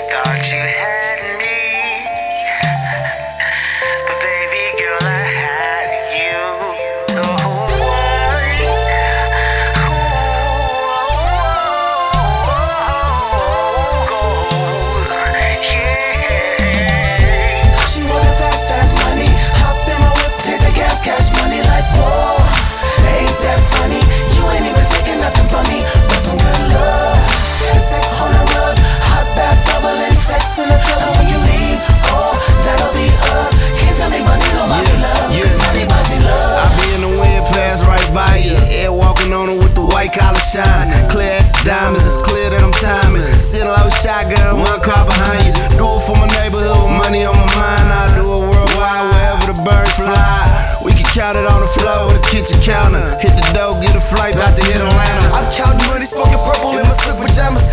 Thought you had me, but baby girl, I had you. She wanted fast, fast money. Hop in my whip, take the gas, cash money like whoa. Ain't that funny? You ain't even taking nothing from me, but some good love. And sex on the rug, hot bath bubbling, sex in the tub. And when you leave, oh, that'll be us. Can't tell me money don't buy me love, cause money buys me love. I be in the wind, pass right by you. Air walking on it with the white collar shine. Clear diamonds, it's clear that I'm timing. Sit low, shotgun, one car behind you. Do it for my neighborhood with money on my mind. I do it worldwide, wherever the birds fly. We can count it on the floor with a kitchen counter. Hit the dough, get a flight, about to hit Atlanta. I'm counting money, smoking purple in my silk pajamas.